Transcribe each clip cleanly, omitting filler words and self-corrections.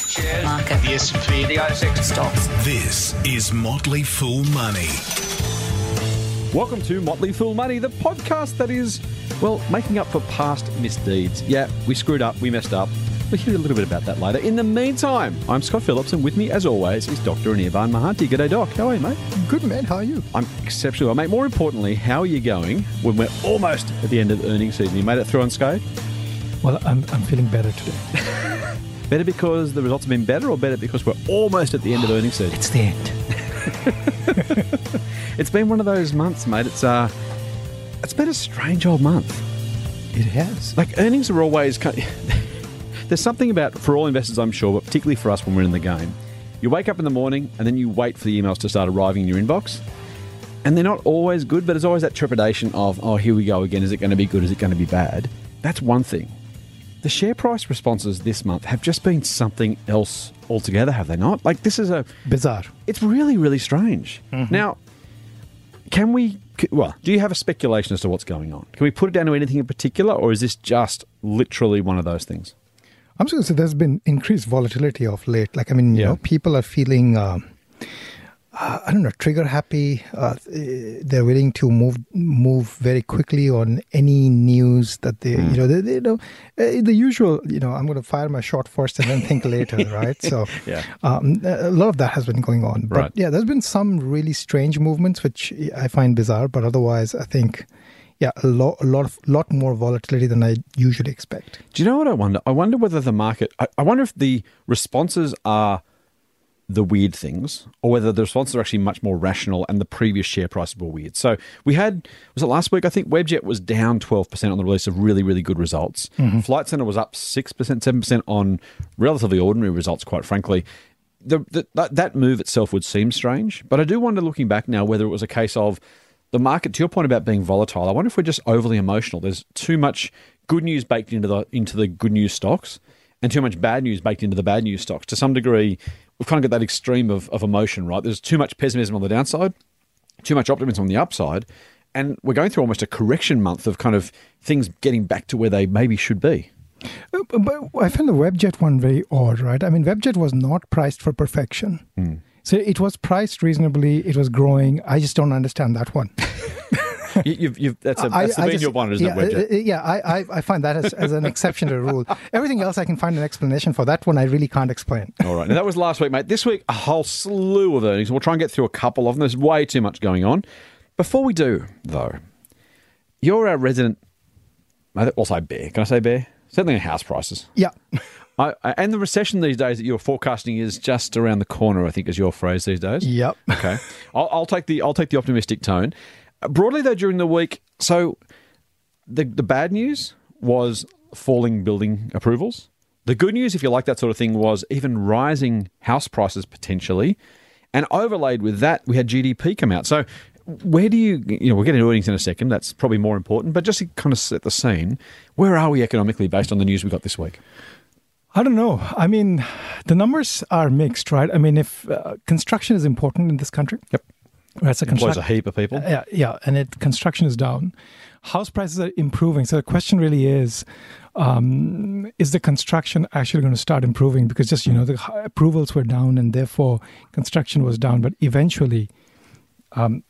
Shares. Market. The S&P. The ASX. Stocks. This is Motley Fool Money. Welcome to Motley Fool Money, the podcast that is, well, making up for past misdeeds. Yeah, we screwed up, we messed up. We'll hear a little bit about that later. In the meantime, I'm Scott Phillips, and with me, as always, is Dr. Anirban Mahanti. G'day, Doc. How are you, mate? Good, man. How are you? I'm exceptionally well, mate. More importantly, how are you going when we're almost at the end of the earnings season? You made it through unscathed? Well, I'm feeling better today. Better because the results have been better, or better because we're almost at the end of earnings season? It's the end. It's been one of those months, mate. It's been a strange old month. It has. Like, earnings are always there's something about, for all investors, I'm sure, but particularly for us when we're in the game, you wake up in the morning and then you wait for the emails to start arriving in your inbox, and they're not always good, but there's always that trepidation of, oh, here we go again. Is it going to be good? Is it going to be bad? That's one thing. The share price responses this month have just been something else altogether, have they not? Like, this is Bizarre. it's really, really strange. Mm-hmm. Now, do you have a speculation as to what's going on? Can we put it down to anything in particular, or is this just literally one of those things? I'm just going to say there's been increased volatility of late. Like, I mean, you Yeah. know, people are feeling, trigger happy. They're willing to move very quickly on any news that they the usual, I'm going to fire my shot first and then think later, right? So Yeah. a lot of that has been going on. But Right. yeah, there's been some really strange movements, which I find bizarre. But otherwise, I think, yeah, a lot more volatility than I usually expect. Do you know what I wonder? I wonder whether the market... I wonder if the responses are the weird things, or whether the responses are actually much more rational and the previous share prices were weird. So we had... Was it last week? I think Webjet was down 12% on the release of really, really good results. Mm-hmm. Flight Centre was up 6%, 7% on relatively ordinary results, quite frankly. That move itself would seem strange, but I do wonder, looking back now, whether it was a case of the market, to your point about being volatile, I wonder if we're just overly emotional. There's too much good news baked into the good news stocks, and too much bad news baked into the bad news stocks. To some degree, we've kind of got that extreme of emotion, right? There's too much pessimism on the downside, too much optimism on the upside, and we're going through almost a correction month of kind of things getting back to where they maybe should be. But I find the Webjet one very odd, right? I mean, Webjet was not priced for perfection. So it was priced reasonably. It was growing. I just don't understand that one. That's the bean you've wanted, isn't it, Webjet? I find that as an exception to the rule. Everything else I can find an explanation for. That one I really can't explain. All right. Now, that was last week, mate. This week, a whole slew of earnings. We'll try and get through a couple of them. There's way too much going on. Before we do, though, you're our resident... I'll say bear. Can I say bear? Certainly in house prices. Yeah. And the recession these days that you're forecasting is just around the corner, I think, is your phrase these days. Yep. Okay. I'll take the optimistic tone. Broadly, though, during the week, so the bad news was falling building approvals. The good news, if you like that sort of thing, was even rising house prices potentially. And overlaid with that, we had GDP come out. So where do we'll get into earnings in a second. That's probably more important. But just to kind of set the scene, where are we economically based on the news we got this week? I don't know. I mean, the numbers are mixed, right? I mean, if construction is important in this country. Yep. Right, so Employs a heap of people. And construction is down. House prices are improving. So the question really is the construction actually going to start improving? Because just, the approvals were down and therefore construction was down. But eventually, I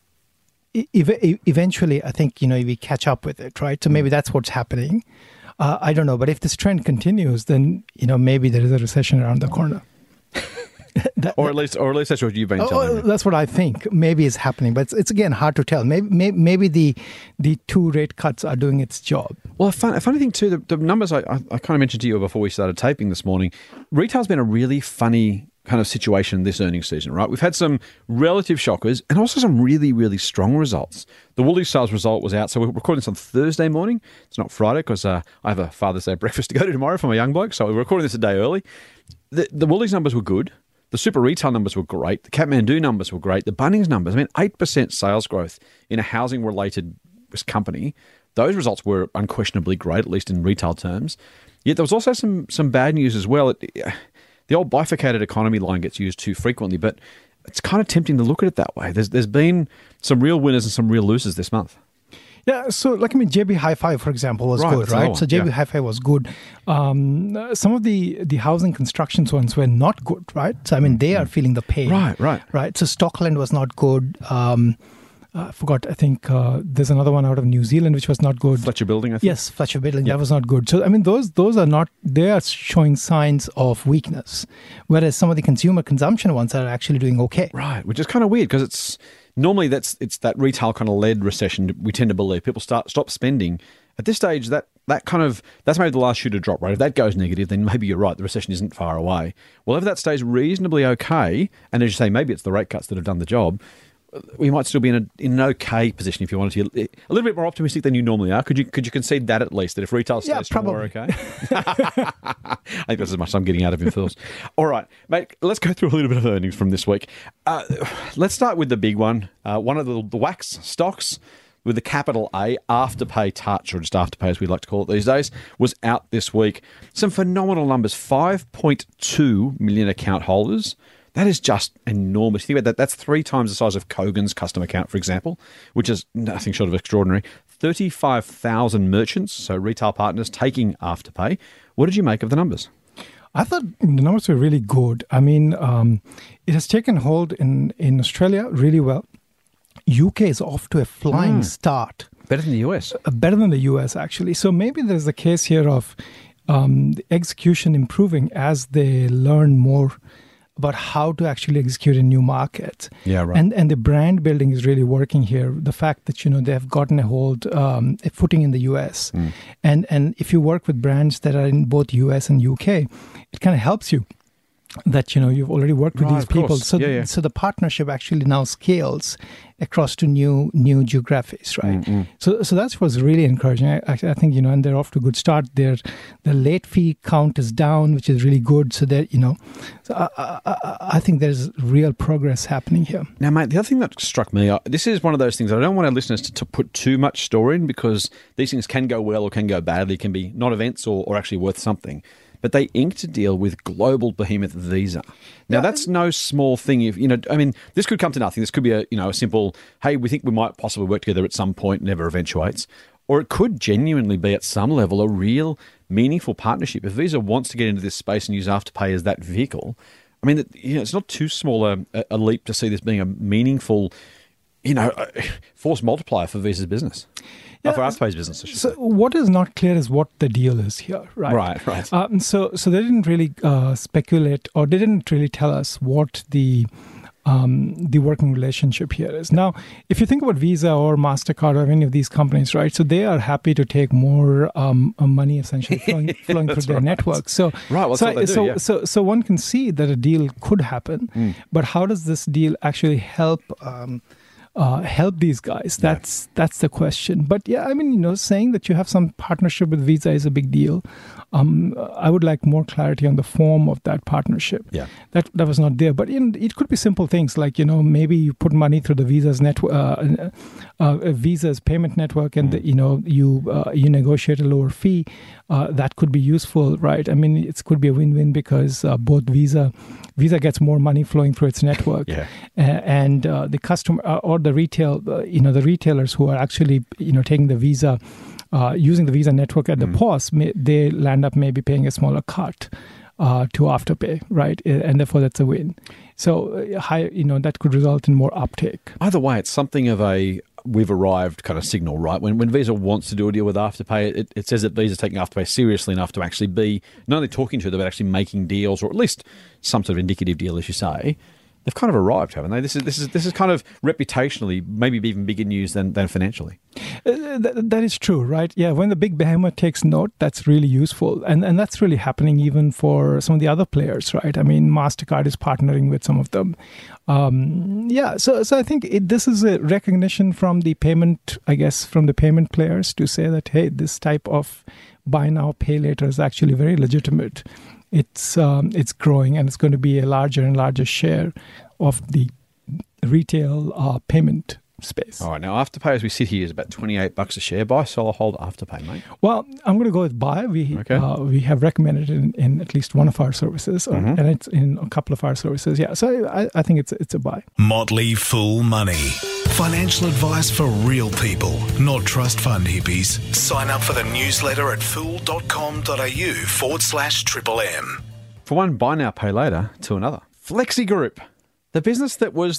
think, we catch up with it, right? So maybe that's what's happening. I don't know. But if this trend continues, then, maybe there is a recession around the corner. Or at least that's what you've been telling me. That's what I think maybe is happening, but it's again hard to tell. Maybe the two rate cuts are doing its job. Well, a funny thing too, the numbers I kind of mentioned to you before we started taping this morning. Retail's been a really funny kind of situation this earnings season, right? We've had some relative shockers and also some really, really strong results. The Woolies sales result was out, so we're recording this on Thursday morning. It's not Friday because I have a Father's Day breakfast to go to tomorrow for my young bloke, so we're recording this a day early. The Woolies numbers were good. The super retail numbers were great. The Kathmandu numbers were great. The Bunnings numbers, 8% sales growth in a housing-related company. Those results were unquestionably great, at least in retail terms. Yet there was also some bad news as well. The old bifurcated economy line gets used too frequently, but it's kind of tempting to look at it that way. There's been some real winners and some real losers this month. Yeah, so JB Hi-Fi, for example, was good, right? So JB Hi-Fi was good. Some of the housing constructions ones were not good, right? So they are feeling the pain. Right. So Stockland was not good. I forgot. I think there's another one out of New Zealand which was not good. Fletcher Building, I think. Yes, Fletcher Building. That was not good. So those are not. They are showing signs of weakness, whereas some of the consumer consumption ones are actually doing okay. Right, which is kind of weird because it's normally it's that retail kind of led recession. We tend to believe people stop spending. At this stage, that's maybe the last shoe to drop, right? If that goes negative, then maybe you're right. The recession isn't far away. Well, if that stays reasonably okay, and as you say, maybe it's the rate cuts that have done the job, we might still be in an okay position if you wanted to be a little bit more optimistic than you normally are. Could you concede that at least, that if retail stays strong, we're okay? I think that's as much as I'm getting out of him, Phils. All right, mate, let's go through a little bit of earnings from this week. Let's start with the big one. One of the wax stocks with the capital A, Afterpay Touch, or just Afterpay as we like to call it these days, was out this week. Some phenomenal numbers, 5.2 million account holders. That is just enormous. Think about that. That's 3 times the size of Kogan's customer account, for example, which is nothing short of extraordinary. 35,000 merchants, so retail partners, taking Afterpay. What did you make of the numbers? I thought the numbers were really good. It has taken hold in Australia really well. UK is off to a flying start. Better than the US. Better than the US, actually. So maybe there's a case here of the execution improving as they learn more about how to actually execute in new markets. Yeah, right. And the brand building is really working here. The fact that, they have gotten a footing in the US. And if you work with brands that are in both US and UK, it kind of helps you that, you've already worked with these people. So the partnership actually now scales across to new geographies, right? So that was really encouraging. I think, and they're off to a good start. The late fee count is down, which is really good. So that, so I think there's real progress happening here. Now, mate, the other thing that struck me, this is one of those things that I don't want our listeners to put too much store in, because these things can go well or can go badly, can be not events or actually worth something. But they inked a deal with global behemoth Visa. Now, that's no small thing. If this could come to nothing. This could be a simple, hey, we think we might possibly work together at some point, never eventuates. Or it could genuinely be at some level a real meaningful partnership. If Visa wants to get into this space and use Afterpay as that vehicle, it's not too small a leap to see this being a meaningful, force multiplier for Visa's business. For Afterpay's business, I should say. What is not clear is what the deal is here, right? Right. So they didn't really speculate, or they didn't really tell us what the working relationship here is. Now, if you think about Visa or MasterCard or any of these companies, right, so they are happy to take more money essentially flowing through their network. So, so one can see that a deal could happen, but how does this deal actually help these guys? That's the question. But saying that you have some partnership with Visa is a big deal. I would like more clarity on the form of that partnership. Yeah, that was not there. But it could be simple things like maybe you put money through the Visa's network, Visa's payment network, and you negotiate a lower fee. That could be useful, right? It could be a win-win because both Visa gets more money flowing through its network, and the customer or the retail, the retailers who are actually taking the Visa, using the Visa network at the POS, they land up maybe paying a smaller cut to Afterpay, right? And therefore that's a win. So that could result in more uptake. Either way, it's something of a we've arrived kind of signal, right? When Visa wants to do a deal with Afterpay, it says that Visa's taking Afterpay seriously enough to actually be not only talking to them, but actually making deals, or at least some sort of indicative deal, as you say. They've kind of arrived, haven't they? This is kind of reputationally maybe even bigger news than financially. That is true, right? Yeah, when the big behemoth takes note, that's really useful. And that's really happening even for some of the other players, right? MasterCard is partnering with some of them. So I think this is a recognition from the payment, from the payment players to say that, hey, this type of buy now, pay later is actually very legitimate. It's growing, and it's going to be a larger and larger share of the retail payment space. All right, now Afterpay as we sit here is about $28 a share. Buy, sell, or hold Afterpay, mate? Well, I'm going to go with buy. We have recommended it in at least one of our services, and it's in a couple of our services. Yeah, so I think it's a buy. Motley Fool Money. Financial advice for real people, not trust fund hippies. Sign up for the newsletter at fool.com.au/Triple M. For one buy now, pay later to another. Flexi Group, the business that was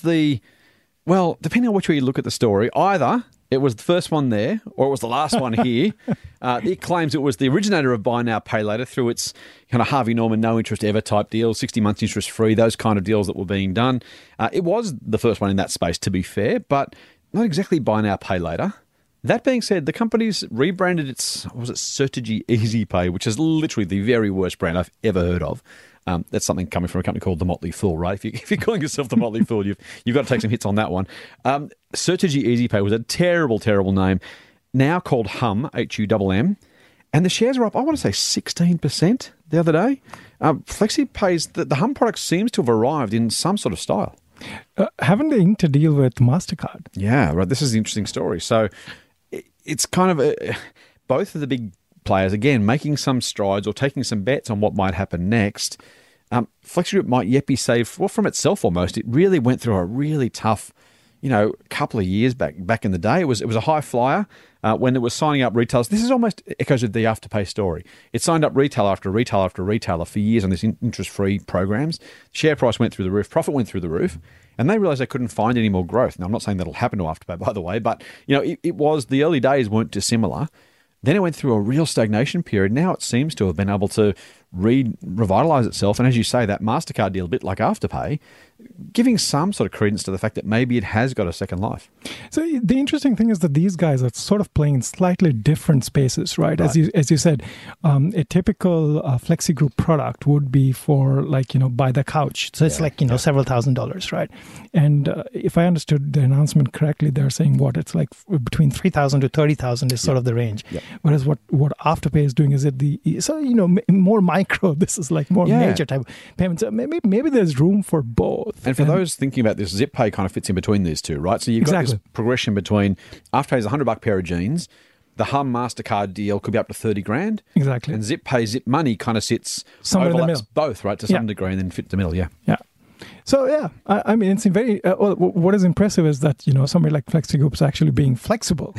well, depending on which way you look at the story, either it was the first one there or it was the last one here. It claims it was the originator of buy now, pay later through its kind of Harvey Norman no interest ever type deals, 60 months interest free, those kind of deals that were being done. It was the first one in that space, to be fair, but not exactly buy now, pay later. That being said, the company's rebranded its, Certegy Easy Pay, which is literally the very worst brand I've ever heard of. That's something coming from a company called The Motley Fool, right? If you're calling yourself The Motley Fool, you've got to take some hits on that one. Certegy Easy Pay was a terrible, terrible name, now called Humm, Humm, and the shares are up, I want to say 16% the other day. FlexiPay's, the Humm product seems to have arrived in some sort of style. Haven't they inked a deal with MasterCard? Yeah, right. This is the interesting story. So it's kind of both of the big players, again, making some strides or taking some bets on what might happen next. Flexi Group might yet be saved from itself almost. It really went through a really tough, couple of years back in the day. It was a high flyer when it was signing up retailers. This is almost echoes of the Afterpay story. It signed up retailer after retailer after retailer for years on these interest-free programs. Share price went through the roof, profit went through the roof, and they realized they couldn't find any more growth. Now, I'm not saying that'll happen to Afterpay, by the way, but it was, the early days weren't dissimilar. Then it went through a real stagnation period. Now it seems to have been able to revitalize itself. And as you say, that MasterCard deal, a bit like Afterpay, giving some sort of credence to the fact that maybe it has got a second life. So the interesting thing is that these guys are sort of playing in slightly different spaces, right? As you said, a typical Flexi Group product would be for buy the couch. So it's several $1,000s, right? And if I understood the announcement correctly, they're saying it's like between $3,000 to $30,000 is sort of the range. Yep. Whereas what Afterpay is doing is more micro. This is like more major type of payments. So maybe there's room for both. And for those thinking about this, ZipPay kind of fits in between these two, right? So you've got this progression between Afterpay's $100 pair of jeans, the Humm MasterCard deal could be up to $30,000. Exactly. And ZipPay, Zip Money kind of sits somewhere in the middle. Both, right, to some degree, and then fit the middle, Yeah. So, I mean, it's very, what is impressive is that, somebody like Flexi Group is actually being flexible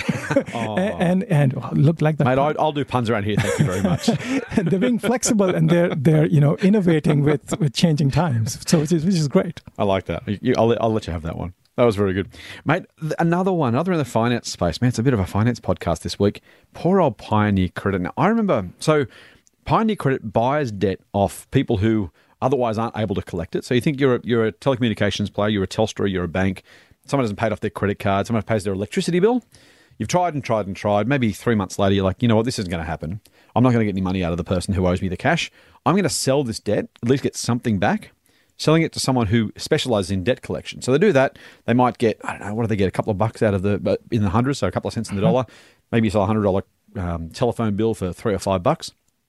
and look like that. Mate, I'll do puns around here. Thank you very much. They're being flexible and they're innovating with changing times. So, which is great. I like that. I'll let you have that one. That was very good. Mate, another in the finance space. Man, it's a bit of a finance podcast this week. Poor old Pioneer Credit. Now, I remember, so Pioneer Credit buys debt off people who otherwise aren't able to collect it. So you think you're a telecommunications player, you're a Telstra, you're a bank, someone hasn't paid off their credit card, someone pays their electricity bill. You've tried and tried and tried. Maybe 3 months later, you're like, you know what, this isn't going to happen. I'm not going to get any money out of the person who owes me the cash. I'm going to sell this debt, at least get something back, selling it to someone who specializes in debt collection. So they do that. They might get, I don't know, what do they get? A couple of bucks out of in the hundreds, so a couple of cents in the dollar. Maybe you sell a $100 telephone bill for $3 or $5.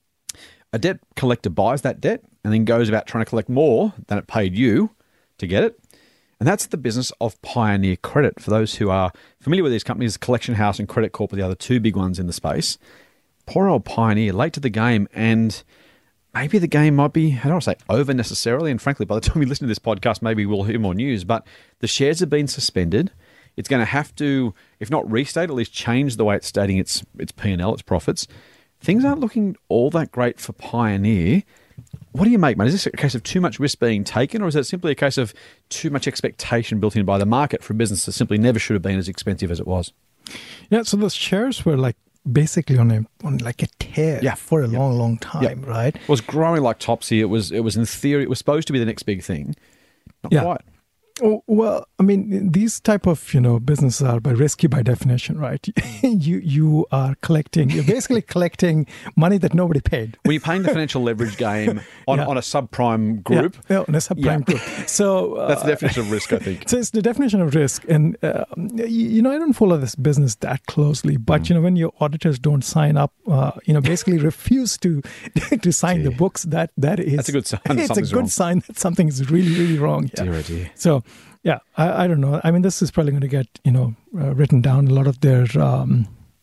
A debt collector buys that debt and then goes about trying to collect more than it paid you to get it. And that's the business of Pioneer Credit. For those who are familiar with these companies, Collection House and Credit Corp are the other two big ones in the space. Poor old Pioneer, late to the game, and maybe the game might be, I don't want to say over necessarily, and frankly, by the time we listen to this podcast, maybe we'll hear more news, but the shares have been suspended. It's going to have to, if not restate, at least change the way it's stating its P&L, its profits. Things aren't looking all that great for Pioneer. What do you make, mate? Is this a case of too much risk being taken, or is it simply a case of too much expectation built in by the market for a business that simply never should have been as expensive as it was? Yeah, so the shares were basically on a tear for a long time, right? It was growing like topsy. It was in theory, it was supposed to be the next big thing. Not quite. Oh, well, I mean, these type of businesses are risky by definition, right? You're basically collecting money that nobody paid. When you're playing the financial leverage game on a subprime group. Yeah, on a subprime group. So that's the definition of risk, I think. So it's the definition of risk. And, I don't follow this business that closely, but, when your auditors don't sign up, basically refuse to sign the books, that's a good sign. It's a good sign that something is really, really wrong here. Dear. So, yeah, I don't know. I mean, this is probably going to get, written down. A lot of their, So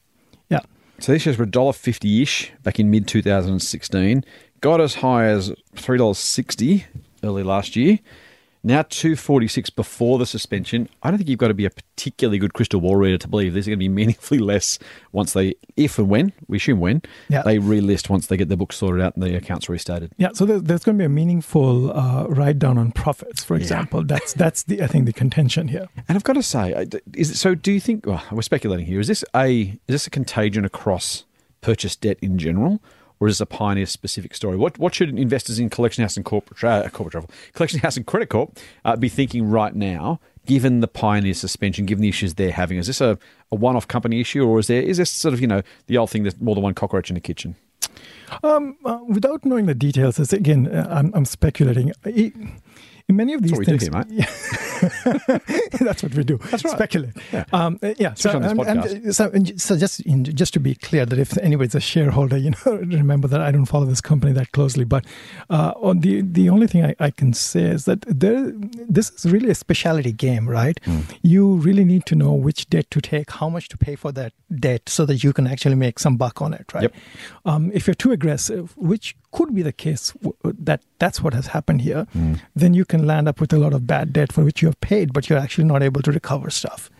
these shares were $1.50-ish back in mid-2016. Got as high as $3.60 early last year. Now 246 before the suspension. I don't think you've got to be a particularly good crystal ball reader to believe there's going to be meaningfully less once they, if and when, we assume when, they relist once they get their books sorted out and the accounts restated. Yeah, so there's going to be a meaningful write-down on profits, for example. That's the, I think, the contention here. And I've got to say, so do you think, well, we're speculating here, is this a contagion across purchase debt in general? Or is this a Pioneer-specific story? What should investors in Collection House and Collection House and Credit Corp be thinking right now, given the Pioneer suspension, given the issues they're having? Is this a one-off company issue, or is this sort of, the old thing, there's more than one cockroach in the kitchen? Without knowing the details, again, I'm speculating. In many of these things, things, do here, mate. That's what we do. That's right. Speculate. Yeah. So just to be clear, that if anybody's a shareholder, remember that I don't follow this company that closely. But the only thing I can say is that this is really a specialty game, right? You really need to know which debt to take, how much to pay for that debt, so that you can actually make some buck on it, right? Yep. If you're too aggressive, which could be the case, that's what has happened here, then you can land up with a lot of bad debt for which you have paid, but you're actually not able to recover stuff.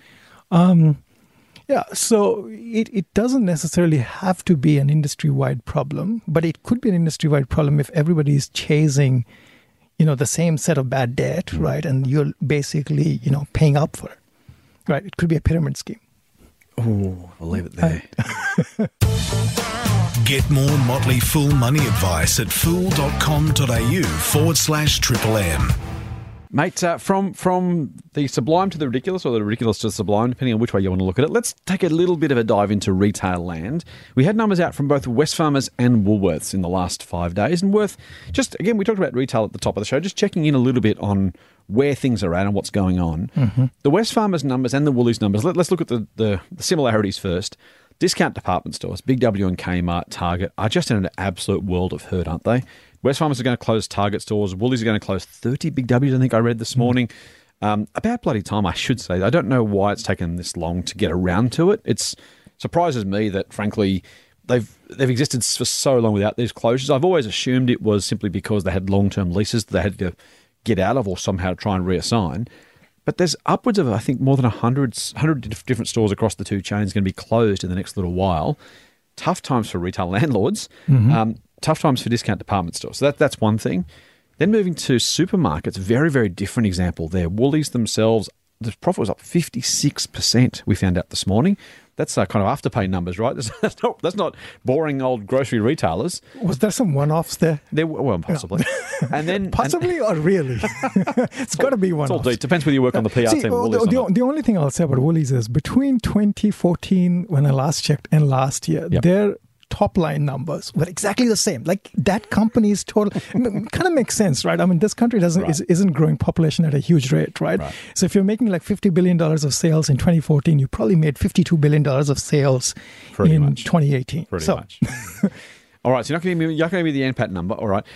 So it doesn't necessarily have to be an industry-wide problem, but it could be an industry-wide problem if everybody is chasing, the same set of bad debt, right? And you're basically, paying up for it, right? It could be a pyramid scheme. Oh, I'll leave it there. Get more Motley Fool money advice at fool.com.au/MMM. Mate, from the sublime to the ridiculous, or the ridiculous to the sublime, depending on which way you want to look at it, let's take a little bit of a dive into retail land. We had numbers out from both Wesfarmers and Woolworths in the last 5 days, and worth just, again, we talked about retail at the top of the show, just checking in a little bit on where things are at and what's going on. The Wesfarmers numbers and the Woolies numbers, let's look at the similarities first. Discount department stores, Big W and Kmart, Target, are just in an absolute world of hurt, aren't they? Wesfarmers are going to close Target stores. Woolies are going to close 30 Big Ws, I think I read this morning. About bloody time, I should say. I don't know why it's taken this long to get around to it. It surprises me that, frankly, they've existed for so long without these closures. I've always assumed it was simply because they had long-term leases that they had to get out of or somehow try and reassign. But there's upwards of, I think, more than 100 different stores across the two chains going to be closed in the next little while. Tough times for retail landlords. Tough times for discount department stores. So that's one thing. Then moving to supermarkets, very, very different example there. Woolies themselves, the profit was up 56%, we found out this morning. That's kind of afterpay numbers, right? That's not boring old grocery retailers. Was there some one-offs there? Well, possibly. Yeah. And then possibly or really? It's got to be one-offs. It depends whether you work on the PR team or Woolies. The only thing I'll say about Woolies is between 2014, when I last checked, and last year, their top line numbers were exactly the same. Like that company's total kind of makes sense, right? I mean, this country isn't growing population at a huge rate, right? So if you're making like $50 billion of sales in 2014, you probably made $52 billion of sales in 2018. Pretty much. All right, so you're not going to give me the NPAT number, all right.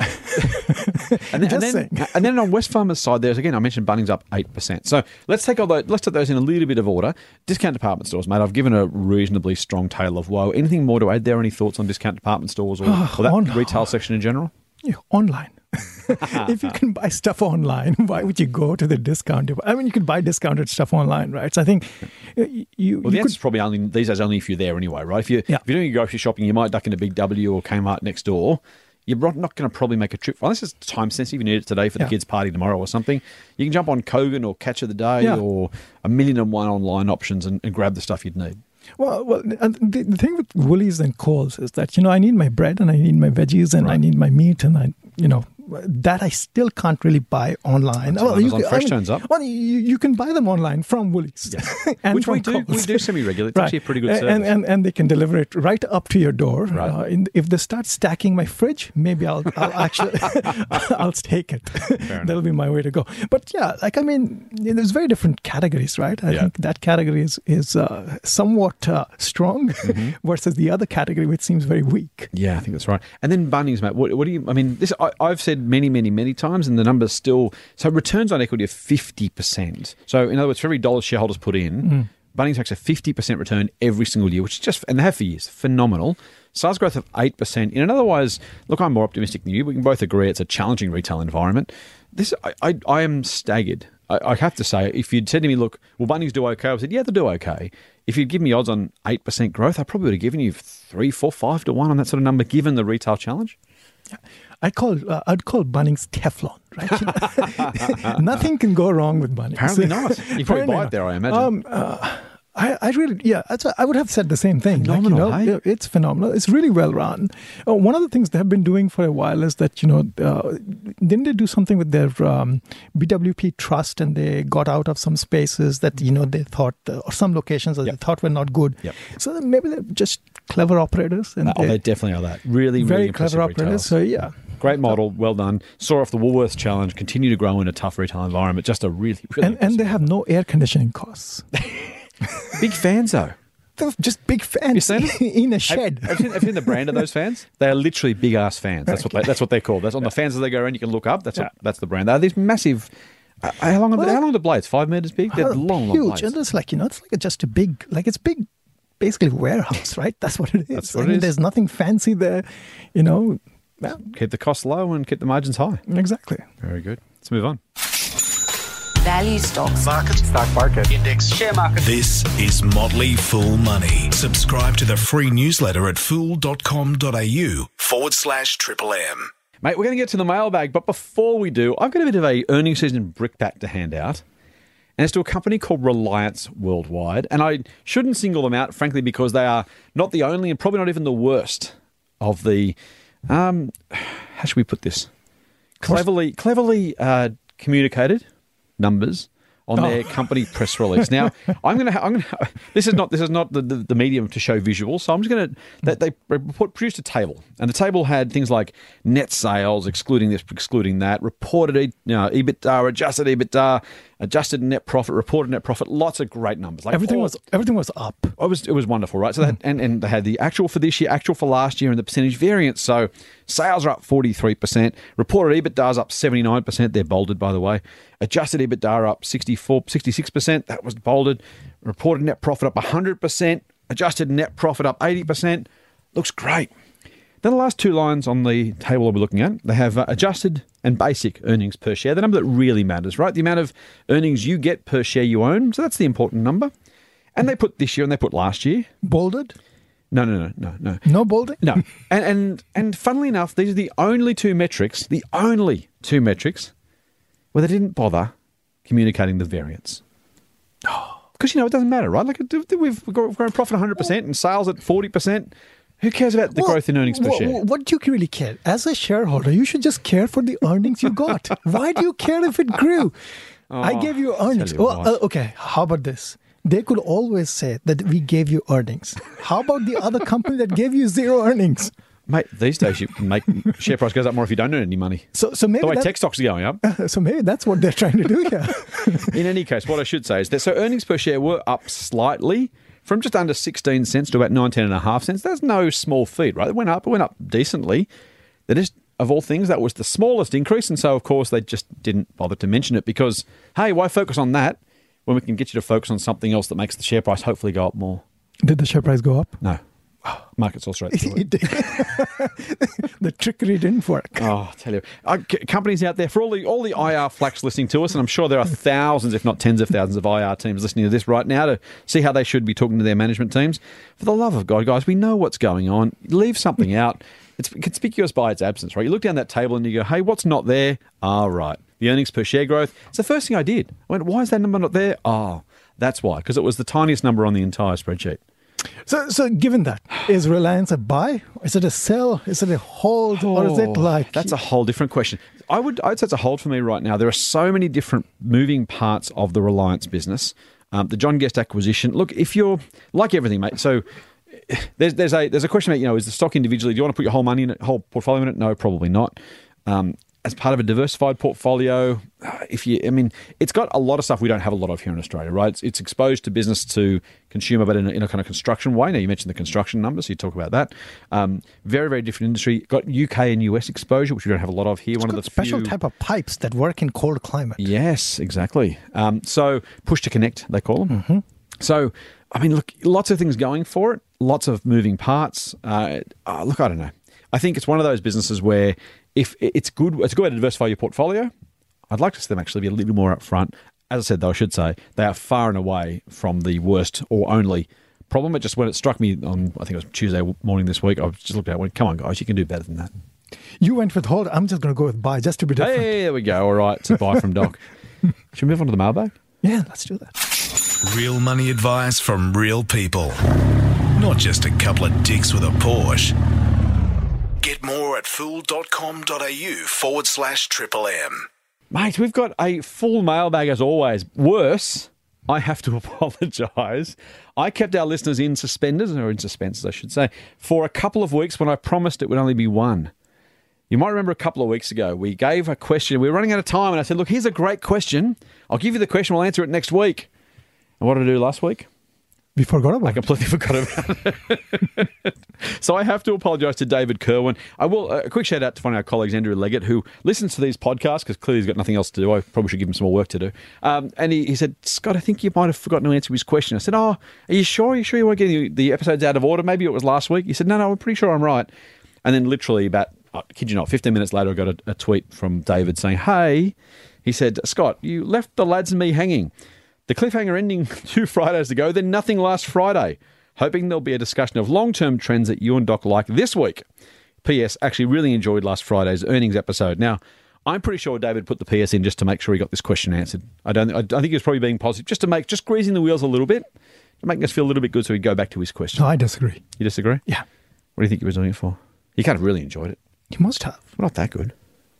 and then on Wesfarmers' side, there's, again, I mentioned Bunnings up 8%. So let's take those in a little bit of order. Discount department stores, mate, I've given a reasonably strong tale of woe. Anything more to add there? Any thoughts on discount department stores or that retail section in general? Yeah, online. If you can buy stuff online, why would you go to the discount? I mean, you could buy discounted stuff online, right? So I think the answer's probably only these days only if you're there anyway, right? If you're doing your grocery shopping, you might duck into Big W or Kmart next door. You're not going to probably make a trip. Unless it's time sensitive, you need it today for the kids' party tomorrow or something. You can jump on Kogan or Catch of the Day or 1,000,001 online options and grab the stuff you'd need. Well, and the thing with Woolies and Coles is that, I need my bread and I need my veggies and I need my meat and that I still can't really buy online. Amazon Fresh turns up. Well, you can buy them online from Woolies. And which we do semi-regularly. It's actually a pretty good service. And they can deliver it right up to your door. Right. If they start stacking my fridge, maybe I'll actually I'll take it. That'll be my way to go. But there's very different categories, right? I think that category is somewhat strong versus the other category, which seems very weak. Yeah, I think that's right. And then Bunnings, mate, what do you, I mean, this I've said many, many, many times, and the number's still, so returns on equity of 50%. So in other words, for every dollar shareholders put in, Bunnings makes a 50% return every single year, which is just, and they have for years, phenomenal. Sales growth of 8%. In an otherwise, look, I'm more optimistic than you. We can both agree it's a challenging retail environment. I am staggered. I have to say, if you'd said to me, look, will Bunnings do okay? I said, yeah, they'll do okay. If you'd given me odds on 8% growth, I probably would have given you 3, 4, 5 to 1 on that sort of number, given the retail challenge. I'd call Bunnings Teflon, right? Nothing can go wrong with Bunnings. Apparently not. You probably buy it there, I imagine. I really, I would have said the same thing. Phenomenal, hey? It's phenomenal. It's really well run. One of the things they have been doing for a while is that, didn't they do something with their BWP trust, and they got out of some spaces that, they thought, or some locations that they thought were not good. Yep. So maybe they're just clever operators. And they definitely are that. Really, very really clever operators. So, yeah. Great model, well done. Saw off the Woolworths challenge, continue to grow in a tough retail environment. Just a really, really and they have no air conditioning costs. Big fans, though. They're just big fans in a shed. Have you seen the brand of those fans? They are literally big ass fans. That's what they're called. That's on the fans as they go around. You can look up. That's the brand. They're these massive. How long are the blades? 5 meters big. They're long blades. And it's like it's like just a big, it's big, basically warehouse, right? That's what it is. That's what it is. There's nothing fancy there, Well, keep the costs low and keep the margins high. Exactly. Very good. Let's move on. Value stocks. Market. Stock market. Index. Share market. This is Motley Fool Money. Subscribe to the free newsletter at fool.com.au/MMM. Mate, we're going to get to the mailbag, but before we do, I've got a bit of a earnings season brickbat to hand out. And it's to a company called Reliance Worldwide. And I shouldn't single them out, frankly, because they are not the only and probably not even the worst of the, how should we put this? Cleverly communicated numbers on their company press release. Now, this is not the medium to show visuals, so I'm just going to, they produced a table, and the table had things like net sales, excluding this, excluding that, reported EBITDA, adjusted EBITDA, adjusted net profit, reported net profit, lots of great numbers. Like everything was up. It was wonderful, right? So they had, and they had the actual for this year, actual for last year, and the percentage variance. So sales are up 43%, reported EBITDA is up 79%. They're bolded, by the way. Adjusted EBITDA are up 66%. That was bolded. Reported net profit up 100%. Adjusted net profit up 80%. Looks great. Then the last two lines on the table we're looking at, they have adjusted and basic earnings per share, the number that really matters, right? The amount of earnings you get per share you own. So that's the important number. And they put this year and they put last year. Bolded? No. No bolding? No. And funnily enough, these are the only two metrics where they didn't bother communicating the variance. Because, it doesn't matter, right? Like we've grown profit 100% and sales at 40%. Who cares about the growth in earnings per share? What do you really care? As a shareholder, you should just care for the earnings you got. Why do you care if it grew? I gave you earnings. Okay, how about this? They could always say that we gave you earnings. How about the other company that gave you zero earnings? Mate, these days you can make share price goes up more if you don't earn any money. So maybe the way tech stocks are going up. So maybe that's what they're trying to do here. In any case, what I should say is that earnings per share were up slightly from just under 16 cents to about 19.5 cents. That's no small feat, right? It went up decently. That is, of all things, that was the smallest increase, and so of course they just didn't bother to mention it because, hey, why focus on that when we can get you to focus on something else that makes the share price hopefully go up more? Did the share price go up? No. Market's all straight through it. The trickery didn't work. Oh, I tell you. Companies out there, for all the IR flacks listening to us, and I'm sure there are thousands, if not tens of thousands of IR teams listening to this right now to see how they should be talking to their management teams. For the love of God, guys, we know what's going on. Leave something out. It's conspicuous by its absence, right? You look down that table and you go, hey, what's not there? Right. The earnings per share growth. It's the first thing I did. I went, why is that number not there? That's why. Because it was the tiniest number on the entire spreadsheet. So given that, is Reliance a buy? Is it a sell? Is it a hold? Or is it like... That's a whole different question. I'd say it's a hold for me right now. There are so many different moving parts of the Reliance business. The John Guest acquisition. Look, if you're... Like everything, mate. So there's a question about, is the stock individually, do you want to put your whole money in it, whole portfolio in it? No, probably not. As part of a diversified portfolio, it's got a lot of stuff we don't have a lot of here in Australia, right? It's exposed to business to consumer, but in a kind of construction way. Now, you mentioned the construction numbers, so you talk about that. Very, very different industry. Got UK and US exposure, which we don't have a lot of here. It's got special type of pipes that work in cold climate. Yes, exactly. So push to connect, they call them. Mm-hmm. So, look, lots of things going for it, lots of moving parts. Look, I don't know. I think it's one of those businesses where if it's good way to diversify your portfolio. I'd like to see them actually be a little more upfront. As I said, though, I should say, they are far and away from the worst or only problem. It just when it struck me on, I think it was Tuesday morning this week, I was just looked at it and went, come on, guys, you can do better than that. You went with hold. I'm just going to go with buy just to be different. Hey, there we go. All right, it's a buy from Doc. Should we move on to the mailbag? Yeah, let's do that. Real money advice from real people. Not just a couple of dicks with a Porsche. Get more at fool.com.au/Triple M. Mate, we've got a full mailbag as always. Worse, I have to apologise. I kept our listeners in suspenders, or in suspense, I should say, for a couple of weeks when I promised it would only be one. You might remember a couple of weeks ago, we gave a question. We were running out of time, and I said, look, here's a great question. I'll give you the question. We'll answer it next week. And what did I do last week? We forgot about I completely forgot about it. So I have to apologise to David Kerwin. I will, a quick shout out to one of our colleagues, Andrew Leggett, who listens to these podcasts because clearly he's got nothing else to do. I probably should give him some more work to do. And he said, Scott, I think you might have forgotten to answer his question. I said, oh, are you sure? Are you sure you weren't getting the episodes out of order? Maybe it was last week. He said, no, I'm pretty sure I'm right. And then literally about, I kid you not, 15 minutes later, I got a tweet from David saying, hey, he said, Scott, you left the lads and me hanging. The cliffhanger ending 2 Fridays ago, then nothing last Friday. Hoping there'll be a discussion of long-term trends that you and Doc like this week. P.S. Actually really enjoyed last Friday's earnings episode. Now, I'm pretty sure David put the P.S. in just to make sure he got this question answered. I think he was probably being positive, just greasing the wheels a little bit, to make us feel a little bit good so he'd go back to his question. No, I disagree. You disagree? Yeah. What do you think he was doing it for? He kind of really enjoyed it. You must have. We're not that good.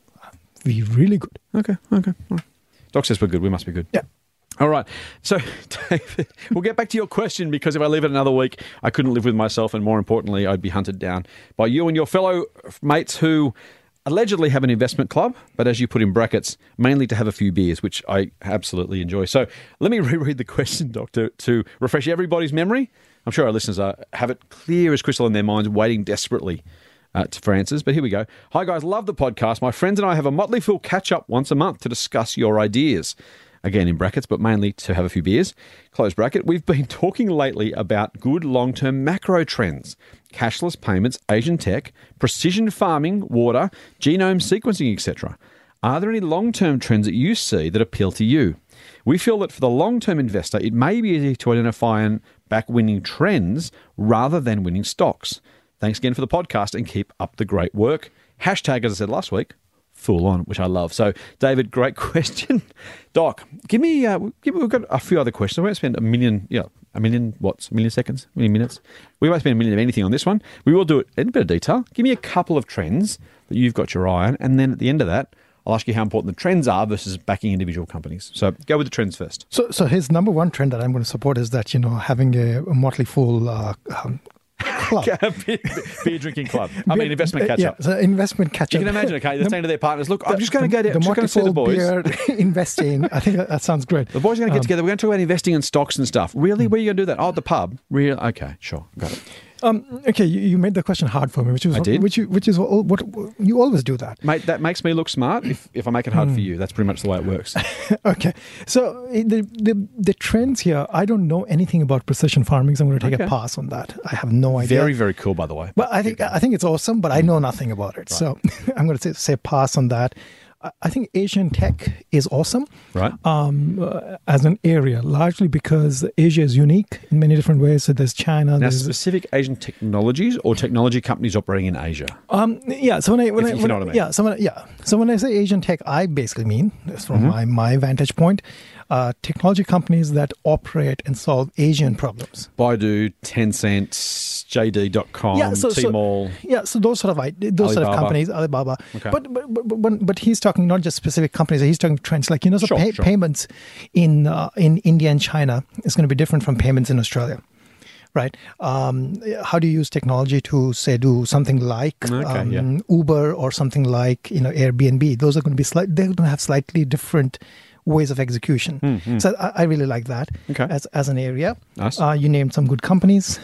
We're really good. Okay. All right. Doc says we're good. We must be good. Yeah. All right. So, David, we'll get back to your question because if I leave it another week, I couldn't live with myself, and more importantly, I'd be hunted down by you and your fellow mates who allegedly have an investment club, but as you put in brackets, mainly to have a few beers, which I absolutely enjoy. So let me reread the question, Doctor, to refresh everybody's memory. I'm sure our listeners have it clear as crystal in their minds, waiting desperately for answers. But here we go. Hi, guys. Love the podcast. My friends and I have a Motley Fool catch-up once a month to discuss your ideas. Again, in brackets, but mainly to have a few beers. Close bracket. We've been talking lately about good long-term macro trends, cashless payments, Asian tech, precision farming, water, genome sequencing, etc. Are there any long-term trends that you see that appeal to you? We feel that for the long-term investor, it may be easy to identify and back winning trends rather than winning stocks. Thanks again for the podcast and keep up the great work. Hashtag, as I said last week, Fool on, which I love. So, David, great question. Doc, we've got a few other questions. We won't spend a million seconds, a million minutes. We won't spend a million of anything on this one. We will do it in a bit of detail. Give me a couple of trends that you've got your eye on, and then at the end of that, I'll ask you how important the trends are versus backing individual companies. So, go with the trends first. So his number one trend that I'm going to support is that, having a Motley Fool club. Beer drinking club. Investment catch-up. Yeah, so investment catch-up. You can imagine, okay, they're saying to their partners, look, I'm just going to go down, I'm just going to see the boys. Beer investing, I think that sounds great. The boys are going to get together. We're going to talk about investing in stocks and stuff. Really? Where are you going to do that? Oh, the pub. Really? Okay, sure. Got it. Okay, you made the question hard for me, which is what you always do that, mate. That makes me look smart. If I make it hard for you, that's pretty much the way it works. Okay, so the trends here, I don't know anything about precision farming, so I'm going to take a pass on that. I have no idea. Very, very cool, by the way. But I think it's awesome, but I know nothing about it, right. So I'm going to say pass on that. I think Asian tech is awesome, right? As an area, largely because Asia is unique in many different ways. So there's China. Now, specific Asian technologies or technology companies operating in Asia. Yeah. So when I say Asian tech, I basically mean, from my vantage point, technology companies that operate and solve Asian problems. Baidu, Tencent, JD.com, Tmall. So those sort of companies, Alibaba. Okay. But he's talking not just specific companies. He's talking trends like payments in India and China is going to be different from payments in Australia. Right. How do you use technology to, say, do something like Uber or something like Airbnb? Those are going to be they're going to have slightly different ways of execution. Mm-hmm. So I really like that as an area. Nice. You named some good companies.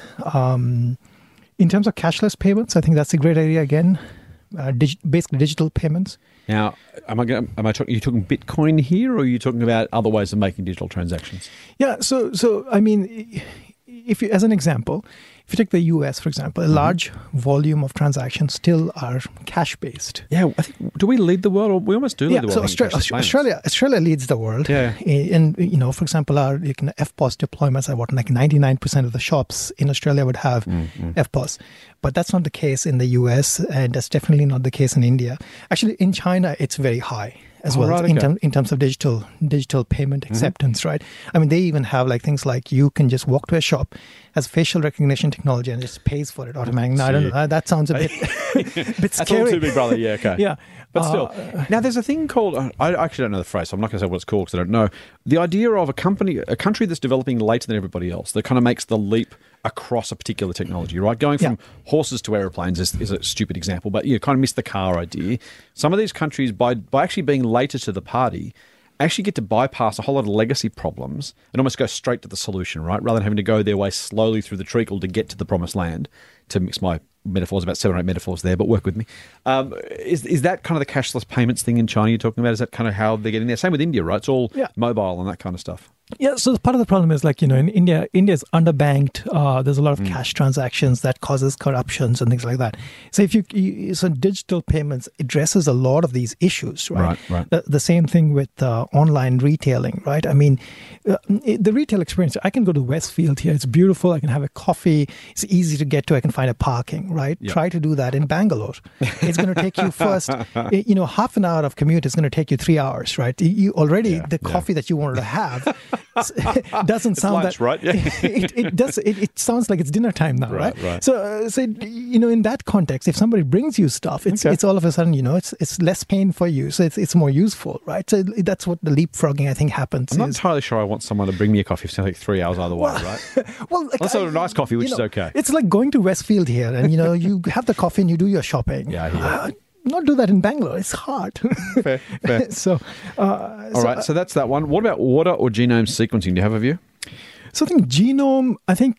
In terms of cashless payments, I think that's a great area again. Basically digital payments. Now, are you talking Bitcoin here, or are you talking about other ways of making digital transactions? Yeah. So I mean, as an example, if you take the US, for example, a large volume of transactions still are cash-based. Yeah, I think, do we lead the world? Or we almost do lead the world. So Australia leads the world. Yeah. And, for example, our FPOS deployments are like 99% of the shops in Australia would have FPOS. But that's not the case in the US, and that's definitely not the case in India. Actually, in China, it's very high as well, right, in terms of digital payment acceptance, right? I mean, they even have like things like you can just walk to a shop, has facial recognition technology, and just pays for it automatically. No, I don't know. That sounds a bit scary. That's all too big, brother. Yeah, okay. Yeah. But still, now there's a thing called, I actually don't know the phrase, so I'm not going to say what it's called because I don't know. The idea of a country that's developing later than everybody else, that kind of makes the leap across a particular technology, right? Going from horses to aeroplanes is a stupid example, but you kind of miss the car idea. Some of these countries, by actually being later to the party, actually get to bypass a whole lot of legacy problems and almost go straight to the solution, right? Rather than having to go their way slowly through the treacle to get to the promised land, to mix my metaphors, about 7 or 8 metaphors there, but work with me. Is that kind of the cashless payments thing in China you're talking about? Is that kind of how they're getting there? Same with India, right? It's all mobile and that kind of stuff. Yeah, so part of the problem is in India is underbanked. There's a lot of cash transactions that causes corruptions and things like that. So so digital payments addresses a lot of these issues, right? Right. The same thing with online retailing, right? I mean, the retail experience, I can go to Westfield here. It's beautiful. I can have a coffee. It's easy to get to. I can find a parking, right? Yep. Try to do that in Bangalore. It's going to take you first, half an hour of commute is going to take you 3 hours, right? You already, the coffee that you wanted to have doesn't sound lunch, that right? Yeah. it sounds like it's dinner time now, right? So in that context, if somebody brings you stuff, it's all of a sudden it's less pain for you, so it's more useful, right? So that's what the leapfrogging I think happens. I'm not entirely sure I want someone to bring me a coffee. It's like 3 hours either way, right? Unless I have a nice coffee, which is okay. It's like going to Westfield here, and you have the coffee and you do your shopping. Yeah. Not do that in Bangalore. It's hard. Fair. So, all right. So that's that one. What about water or genome sequencing? Do you have a view? So I think genome.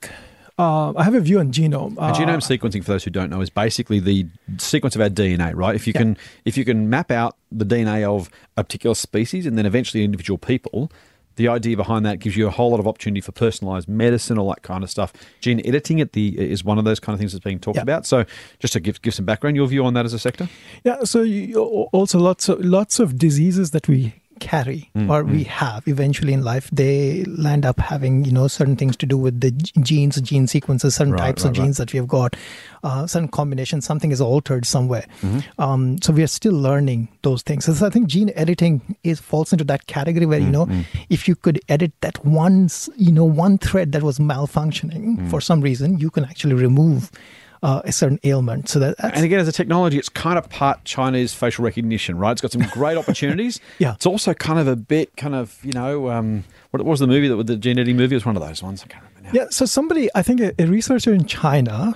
I have a view on genome. Genome sequencing, for those who don't know, is basically the sequence of our DNA. Right. If you can map out the DNA of a particular species and then eventually individual people. The idea behind that gives you a whole lot of opportunity for personalised medicine, all that kind of stuff. Gene editing is one of those kind of things that's being talked about. So just to give some background, your view on that as a sector? Yeah, so also lots of diseases that we carry or we have eventually in life, they land up having certain things to do with the gene sequences, certain types of genes that we have got, certain combinations, something is altered somewhere. So we are still learning those things. So I think gene editing falls into that category where if you could edit that one thread that was malfunctioning for some reason, you can actually remove a certain ailment. So and again, as a technology, it's kind of part Chinese facial recognition, right? It's got some great opportunities. It's also kind of a bit what was the movie the gene editing movie? It was one of those ones. I can't remember now. Yeah, so somebody, I think a researcher in China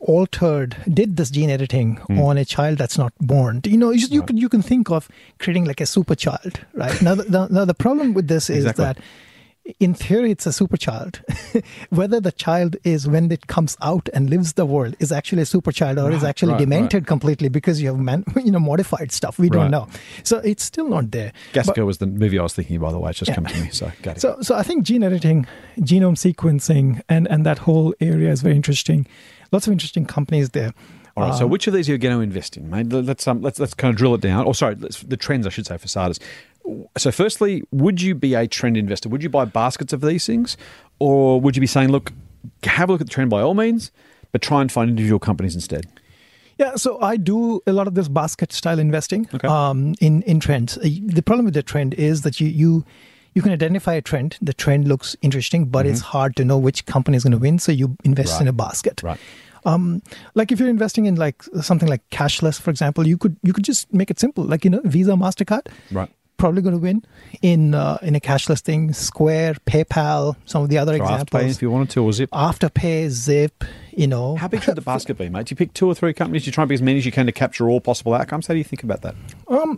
did this gene editing on a child that's not born. You can think of creating like a super child, right? Now the problem with this is that in theory, it's a super child. Whether the child is, when it comes out and lives the world, is actually a super child or is actually demented completely because you have modified stuff. We don't know. So it's still not there. Gattaca was the movie I was thinking of, by the way. It's just come to me. So I think gene editing, genome sequencing, and that whole area is very interesting. Lots of interesting companies there. All right. So which of these are you going to invest in, mate? Let's kind of drill it down. The trends, I should say, for starters. So firstly, would you be a trend investor? Would you buy baskets of these things? Or would you be saying, look, have a look at the trend by all means, but try and find individual companies instead? Yeah, so I do a lot of this basket style investing in trends. The problem with the trend is that you can identify a trend. The trend looks interesting, but it's hard to know which company is going to win. So you invest in a basket. Right. Like if you're investing in like something like cashless, for example, you could just make it simple, like Visa, MasterCard. Right. Probably going to win in a cashless thing. Square, PayPal, some of the other examples. Afterpay, if you wanted to, or Zip. Afterpay, Zip, How big should the basket be, mate? Do you pick 2 or 3 companies? Do you try and pick as many as you can to capture all possible outcomes? How do you think about that?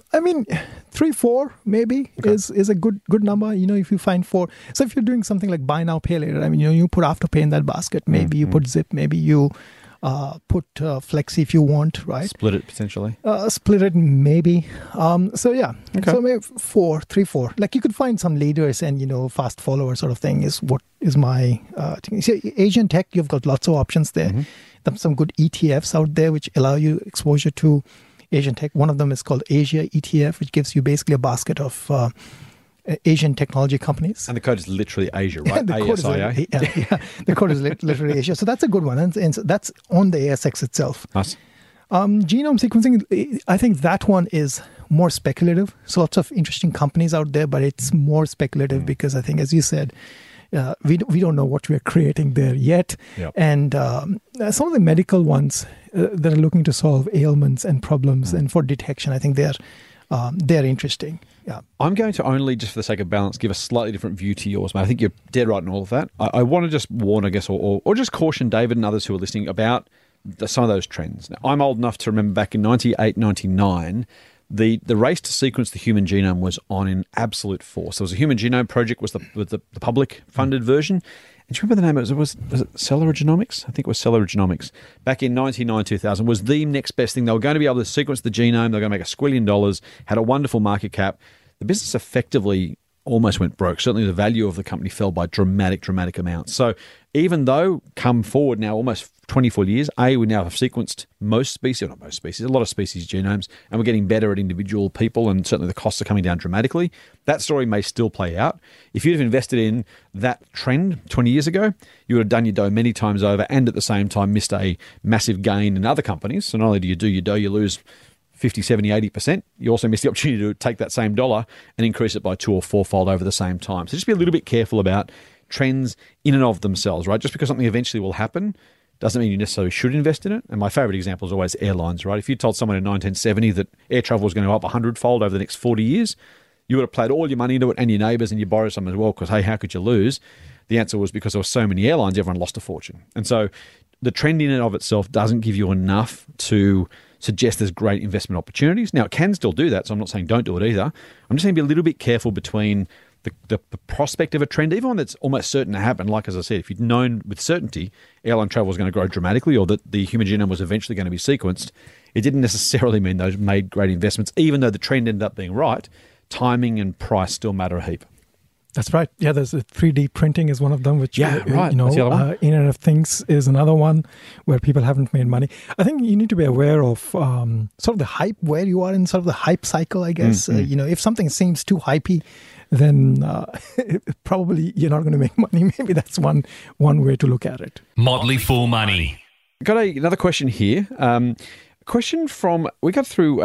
3, 4 maybe is a good number. If you find 4. So if you're doing something like buy now, pay later, you put Afterpay in that basket. Maybe you put Zip. Maybe you put flexi if you want, right? Split it potentially. Split it maybe. So yeah, Okay. so maybe 4. Like you could find some leaders and fast follower sort of thing is what is my thing. So Asian tech, you've got lots of options there. There's some good ETFs out there which allow you exposure to Asian tech. One of them is called Asia ETF, which gives you basically a basket of Asian technology companies. And the code is literally Asia, right? The code is ASIA. yeah, the code is literally Asia. So that's a good one. And so that's on the ASX itself. Nice. Genome sequencing, I think that one is more speculative. So lots of interesting companies out there, but it's more speculative because I think, as you said, we don't know what we're creating there yet. Yep. And some of the medical ones that are looking to solve ailments and problems and for detection, I think they're interesting. Yeah. I'm going to only, just for the sake of balance, give a slightly different view to yours, mate. I think you're dead right in all of that. I want to just warn, I guess, or just caution David and others who are listening about some of those trends. Now, I'm old enough to remember back in 98, 99, the race to sequence the human genome was on in absolute force. There was a Human Genome Project, was the public funded version. And do you remember the name? Was it Cellular Genomics? I think it was Cellular Genomics. Back in 1999, 2000 was the next best thing. They were going to be able to sequence the genome. They were going to make $1 squillion, had a wonderful market cap. The business effectively almost went broke. Certainly the value of the company fell by dramatic amounts. So even though come forward now almost 24 years, we now have sequenced most species, or not most species, a lot of species genomes, and we're getting better at individual people, and certainly the costs are coming down dramatically. That story may still play out. If you'd have invested in that trend 20 years ago, you would have done your dough many times over and at the same time missed a massive gain in other companies. So not only do you do your dough, you lose 50, 70, 80%. You also miss the opportunity to take that same dollar and increase it by 2 or 4-fold over the same time. So just be a little bit careful about trends in and of themselves, right? Just because something eventually will happen doesn't mean you necessarily should invest in it. And my favorite example is always airlines, right? If you told someone in 1970 that air travel was going to go up 100-fold over the next 40 years, you would have played all your money into it and your neighbours and your borrowed some as well because, hey, how could you lose? The answer was because there were so many airlines, everyone lost a fortune. And so the trend in and of itself doesn't give you enough to suggest there's great investment opportunities. Now, it can still do that, so I'm not saying don't do it either. I'm just going to be a little bit careful between the prospect of a trend, even one that's almost certain to happen. Like, as I said, if you'd known with certainty airline travel was going to grow dramatically or that the human genome was eventually going to be sequenced, it didn't necessarily mean those made great investments. Even though the trend ended up being right, timing and price still matter a heap. That's right. Yeah, there's 3D printing is one of them, which, right. That's the other one. Internet of Things is another one where people haven't made money. I think you need to be aware of sort of the hype, where you are in sort of the hype cycle, I guess. If something seems too hypey, then probably you're not going to make money. Maybe that's one way to look at it. Motley Fool Money. Got another question here. Question from, we got through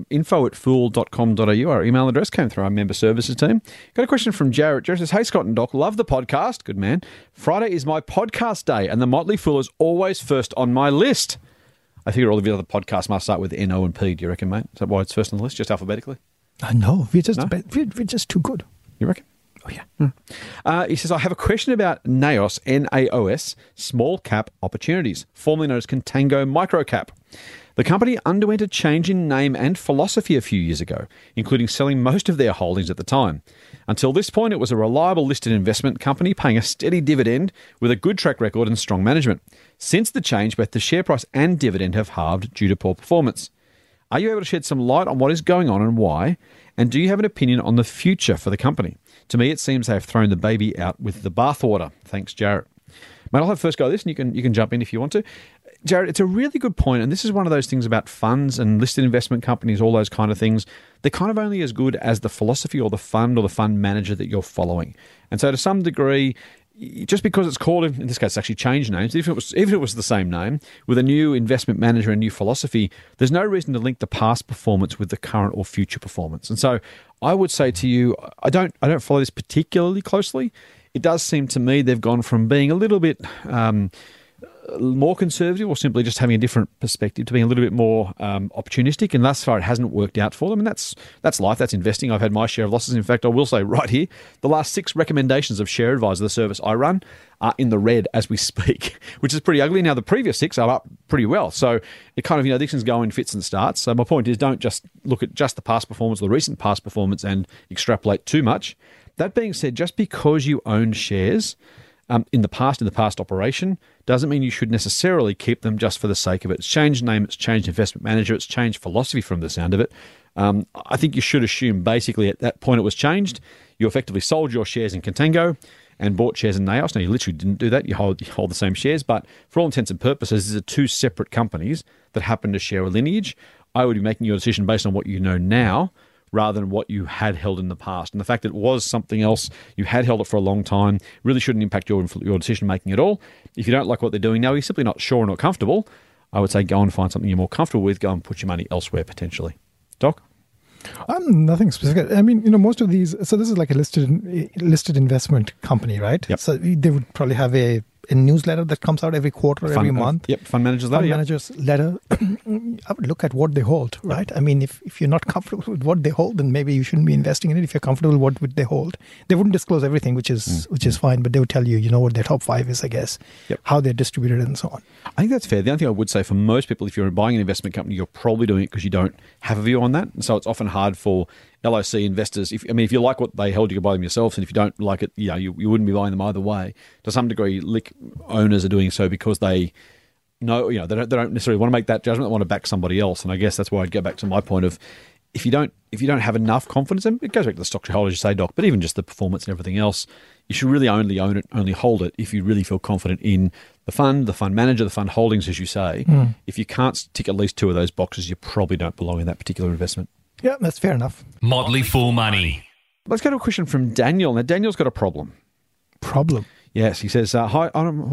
info@fool.com.au. Our email address came through our member services team. Got a question from Jarrett. Jarrett says, hey, Scott and Doc, love the podcast. Good man. Friday is my podcast day, and the Motley Fool is always first on my list. I figure all of your other podcasts must start with N, O, and P. Do you reckon, mate? Is that why it's first on the list, just alphabetically? No, we're just too good. You reckon? Oh, yeah. He says, I have a question about NAOS, N-A-O-S, small cap opportunities, formerly known as Contango Microcap. The company underwent a change in name and philosophy a few years ago, including selling most of their holdings at the time. Until this point, it was a reliable listed investment company paying a steady dividend with a good track record and strong management. Since the change, both the share price and dividend have halved due to poor performance. Are you able to shed some light on what is going on and why? And do you have an opinion on the future for the company? To me, it seems they have thrown the baby out with the bathwater. Thanks, Jarrett. Mate, I'll have first go at this, and you can jump in if you want to. Jarrett, it's a really good point, and this is one of those things about funds and listed investment companies, all those kind of things. They're kind of only as good as the philosophy or the fund manager that you're following. And so to some degree, just because it's called, in this case, it's actually changed names, even if it was the same name, with a new investment manager and new philosophy, there's no reason to link the past performance with the current or future performance. And so I would say to you, I don't follow this particularly closely. It does seem to me they've gone from being a little bit more conservative or simply just having a different perspective to being a little bit more opportunistic, and thus far it hasn't worked out for them, and that's life, that's investing. I've had my share of losses. In fact, I will say right here, the last 6 recommendations of Share Advisor, the service I run, are in the red as we speak, which is pretty ugly. Now, the previous 6 are up pretty well, so it kind of, these things go in fits and starts. So my point is, don't just look at just the past performance, the recent past performance, and extrapolate too much. That being said, just because you own shares in the past operation doesn't mean you should necessarily keep them just for the sake of it. It's changed name, it's changed investment manager, it's changed philosophy from the sound of it. I think you should assume basically at that point it was changed. You effectively sold your shares in Contango and bought shares in NAOS. Now, you literally didn't do that. You hold the same shares. But for all intents and purposes, these are two separate companies that happen to share a lineage. I would be making your decision based on what you know now rather than what you had held in the past. And the fact that it was something else, you had held it for a long time, really shouldn't impact your decision-making at all. If you don't like what they're doing now, you're simply not sure or not comfortable, I would say go and find something you're more comfortable with. Go and put your money elsewhere potentially. Doc? Nothing specific. I mean, most of these, so this is like a listed investment company, right? Yep. So they would probably have a newsletter that comes out every quarter, every month. Yep, fund managers letter. Fund managers letter. I would look at what they hold, right? I mean, if you're not comfortable with what they hold, then maybe you shouldn't be investing in it. If you're comfortable, what would they hold? They wouldn't disclose everything, which is fine, but they would tell you, what their top 5 is, I guess, how they're distributed and so on. I think that's fair. The only thing I would say for most people, if you're buying an investment company, you're probably doing it because you don't have a view on that. And so it's often hard for LIC investors. If you like what they held, you can buy them yourselves. And if you don't like it, you wouldn't be buying them either way. To some degree, LIC owners are doing so because they know, they don't necessarily want to make that judgment. They want to back somebody else. And I guess that's why I'd go back to my point of if you don't have enough confidence, and it goes back to the stock shareholders, you say, Doc, but even just the performance and everything else, you should really only own it, only hold it if you really feel confident in the fund manager, the fund holdings, as you say. If you can't tick at least 2 of those boxes, you probably don't belong in that particular investment. Yeah, that's fair enough. Motley Fool Money. Let's go to a question from Daniel. Now, Daniel's got a problem. Problem? Yes, he says, hi,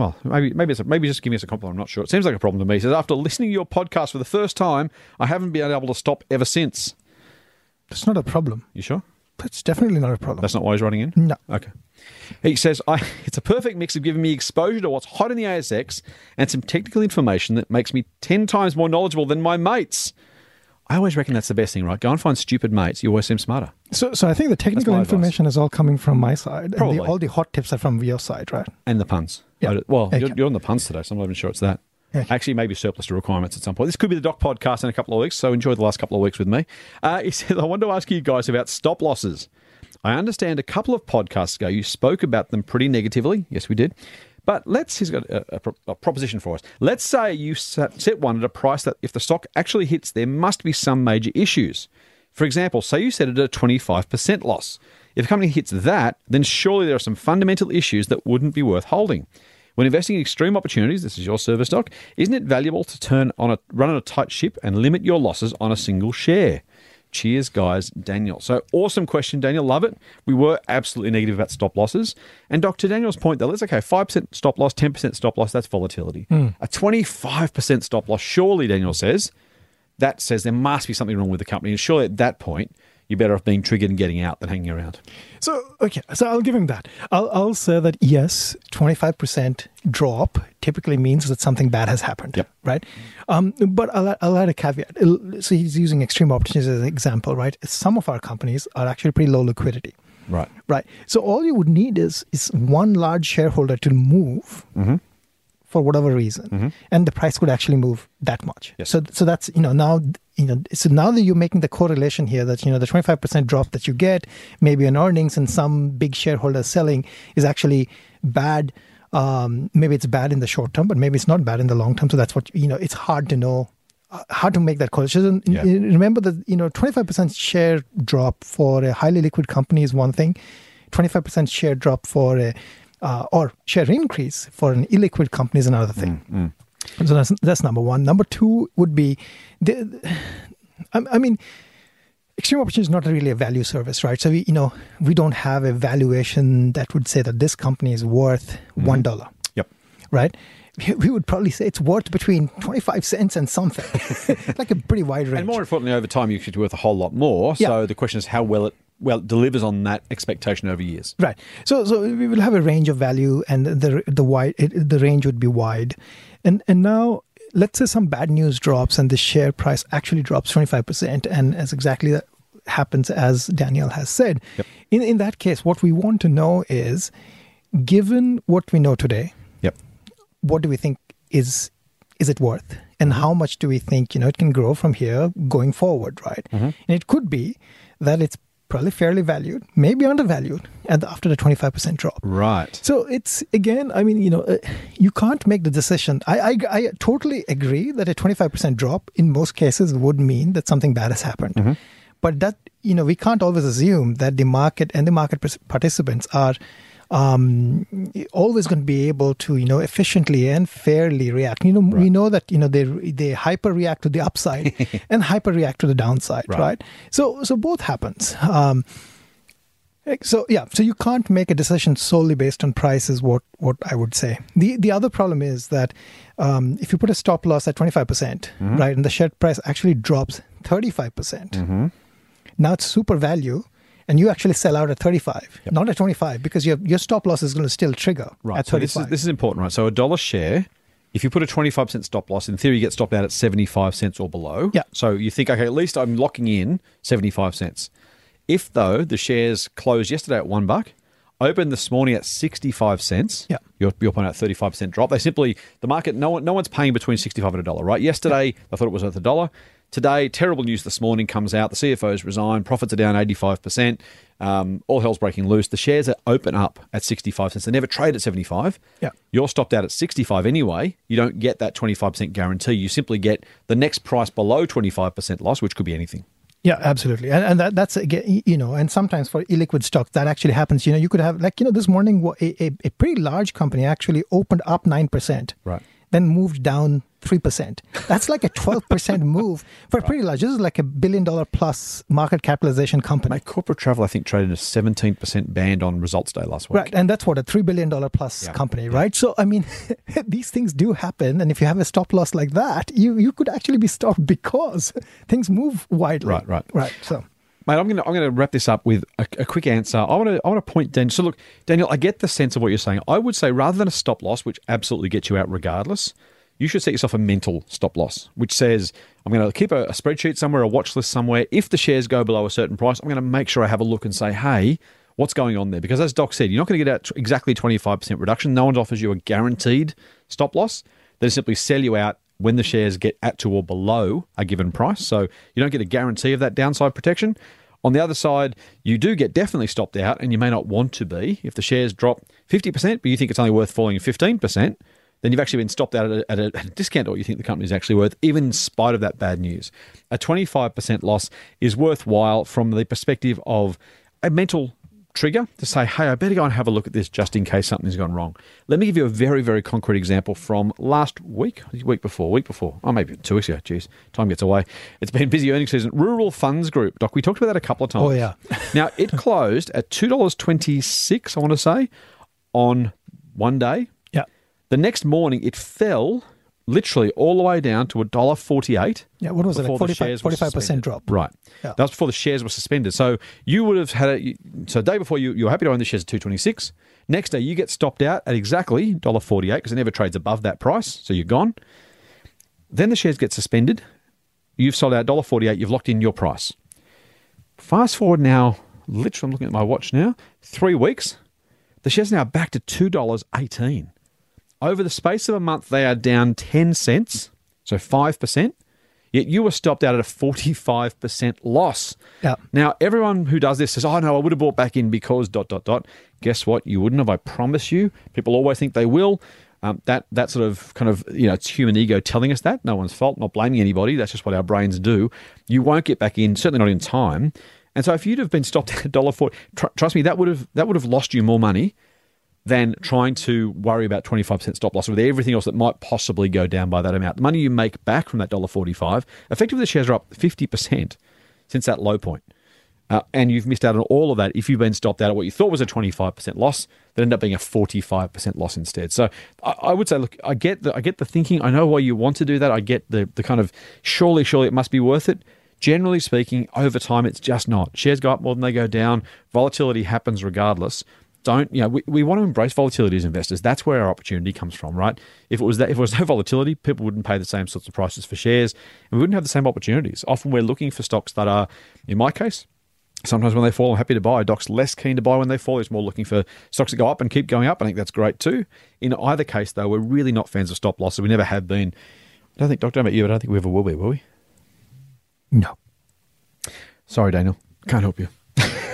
maybe just give me a compliment, I'm not sure. It seems like a problem to me. He says, after listening to your podcast for the first time, I haven't been able to stop ever since. That's not a problem. You sure? That's definitely not a problem. That's not why he's writing in? No. Okay. He says, it's a perfect mix of giving me exposure to what's hot in the ASX and some technical information that makes me 10 times more knowledgeable than my mates. I always reckon that's the best thing, right? Go and find stupid mates. You always seem smarter. So I think the technical information is all coming from my side. Probably. And all the hot tips are from your side, right? And the puns. Yeah. Well, you're on the puns today, so I'm not even sure it's that. Yeah. Actually, maybe surplus to requirements at some point. This could be the Doc podcast in a couple of weeks, so enjoy the last couple of weeks with me. He says, I wanted to ask you guys about stop losses. I understand a couple of podcasts ago you spoke about them pretty negatively. Yes, we did. But he's got a proposition for us. Let's say you set one at a price that if the stock actually hits, there must be some major issues. For example, say you set it at a 25% loss. If a company hits that, then surely there are some fundamental issues that wouldn't be worth holding. When investing in extreme opportunities, this is your service stock, isn't it valuable to run on a tight ship and limit your losses on a single share? Cheers, guys. Daniel. So awesome question, Daniel. Love it. We were absolutely negative about stop losses. And Dr. Daniel's point, though, let's 5% stop loss, 10% stop loss, that's volatility. A 25% stop loss, surely, Daniel says, that says there must be something wrong with the company. And surely at that point, you're better off being triggered and getting out than hanging around. So I'll give him that. I'll say that, yes, 25% drop typically means that something bad has happened, right? But I'll add a caveat. So he's using extreme opportunities as an example, right? Some of our companies are actually pretty low liquidity. Right. So all you would need is one large shareholder to move for whatever reason, and the price could actually move that much. Yes. So that's now that you're making the correlation here that the 25% drop that you get maybe on earnings and some big shareholder selling is actually bad. Maybe it's bad in the short term, but maybe it's not bad in the long term. So that's what it's hard to know. How to make that correlation. Remember that 25% share drop for a highly liquid company is one thing. 25% share drop for or share increase for an illiquid company is another thing. So that's number one. Number two would be, extreme opportunity is not really a value service, right? So we don't have a valuation that would say that this company is worth $1. Yep. Right? We would probably say it's worth between 25 cents and something, like a pretty wide range. And more importantly, over time, you should be worth a whole lot more. So the question is how well it delivers on that expectation over years. Right. So we will have a range of value, and the range would be wide. And now, let's say some bad news drops, and the share price actually drops 25%, and as exactly that happens as Daniel has said. Yep. In that case, what we want to know is, given what we know today, what do we think is it worth, and how much do we think it can grow from here going forward, right? And it could be that it's probably fairly valued, maybe undervalued after the 25% drop. Right. So it's, again, I mean, you can't make the decision. I totally agree that a 25% drop in most cases would mean that something bad has happened. Mm-hmm. But that, we can't always assume that the market and the market participants are always going to be able to, efficiently and fairly react. We know that, they hyper react to the upside and hyper react to the downside, right? So both happens. So you can't make a decision solely based on price is what I would say. The other problem is that if you put a stop loss at 25%, right, and the share price actually drops 35%, now it's super value. And you actually sell out at 35, not at 25, because your stop loss is going to still trigger at 35. So this is important, right? So $1 share, if you put a 25% stop loss, in theory you get stopped out at 75 cents or below. Yeah. So you think, okay, at least I'm locking in 75 cents. If, though, the shares closed yesterday at $1, opened this morning at 65 cents, you're pointing out 35% drop. The market, no one's paying between 65 and $1, right? Yesterday, I thought it was worth $1. Today, terrible news this morning comes out. The CFO's resigned. Profits are down 85%. All hell's breaking loose. The shares are open up at 65 cents. They never trade at 75. Yeah. You're stopped out at 65 anyway. You don't get that 25% guarantee. You simply get the next price below 25% loss, which could be anything. Yeah, absolutely. And that's, again, and sometimes for illiquid stocks, that actually happens. You could have, this morning, a pretty large company actually opened up 9%. Right. Then moved down 3%. That's like a 12% move for a pretty large. This is like $1 billion plus market capitalization company. Mate, Corporate Travel, I think, traded a 17% band on results day last week. Right, and that's what, a $3 billion plus company, right? So, I mean, these things do happen, and if you have a stop loss like that, you could actually be stopped because things move widely. Right. So, mate, I'm going to wrap this up with a quick answer. I want to point Daniel. So look, Daniel, I get the sense of what you're saying. I would say rather than a stop loss, which absolutely gets you out regardless, you should set yourself a mental stop loss, which says, I'm going to keep a spreadsheet somewhere, a watch list somewhere. If the shares go below a certain price, I'm going to make sure I have a look and say, hey, what's going on there? Because as Doc said, you're not going to get out exactly 25% reduction. No one offers you a guaranteed stop loss. They simply sell you out when the shares get at to or below a given price. So you don't get a guarantee of that downside protection. On the other side, you do get definitely stopped out, and you may not want to be. If the shares drop 50%, but you think it's only worth falling 15%, then you've actually been stopped out at a discount to what you think the company is actually worth, even in spite of that bad news. A 25% loss is worthwhile from the perspective of a mental trigger to say, hey, I better go and have a look at this just in case something's gone wrong. Let me give you a very, very concrete example from last week, week before, oh, maybe 2 weeks ago. Jeez, time gets away. It's been a busy earnings season. Rural Funds Group, Doc, we talked about that a couple of times. Oh, yeah. Now, it closed at $2.26, I want to say, on one day. Yeah. The next morning, it fell literally all the way down to $1.48. Yeah, what was it? Like 45% drop. Right. Yeah. That was before the shares were suspended. So you would have had so the day before you were happy to own the shares at $2.26. Next day you get stopped out at exactly $1.48 because it never trades above that price. So you're gone. Then the shares get suspended. You've sold out $1.48. You've locked in your price. Fast forward now, literally I'm looking at my watch now, 3 weeks. The shares are now back to $2.18. Over the space of a month, they are down 10 cents, so 5%, yet you were stopped out at a 45% loss. Yeah. Now, everyone who does this says, oh, no, I would have bought back in because ... Guess what? You wouldn't have, I promise you. People always think they will. That sort of kind of, it's human ego telling us that. No one's fault, not blaming anybody. That's just what our brains do. You won't get back in, certainly not in time. And so if you'd have been stopped at $1.40, trust me, that would have lost you more money than trying to worry about 25% stop loss with everything else that might possibly go down by that amount. The money you make back from that $1.45, effectively the shares are up 50% since that low point. And you've missed out on all of that if you've been stopped out at what you thought was a 25% loss that ended up being a 45% loss instead. So I would say, look, I get the thinking. I know why you want to do that. I get the kind of surely it must be worth it. Generally speaking, over time, it's just not. Shares go up more than they go down. Volatility happens regardless. We want to embrace volatility as investors. That's where our opportunity comes from, right? If it was no volatility, people wouldn't pay the same sorts of prices for shares, and we wouldn't have the same opportunities. Often we're looking for stocks that are, in my case, sometimes when they fall, I'm happy to buy. Doc's less keen to buy when they fall. He's more looking for stocks that go up and keep going up. I think that's great too. In either case, though, we're really not fans of stop losses. We never have been. I don't think, Doc, I don't know about you, but I don't think we ever will we? No. Sorry, Daniel. Can't help you.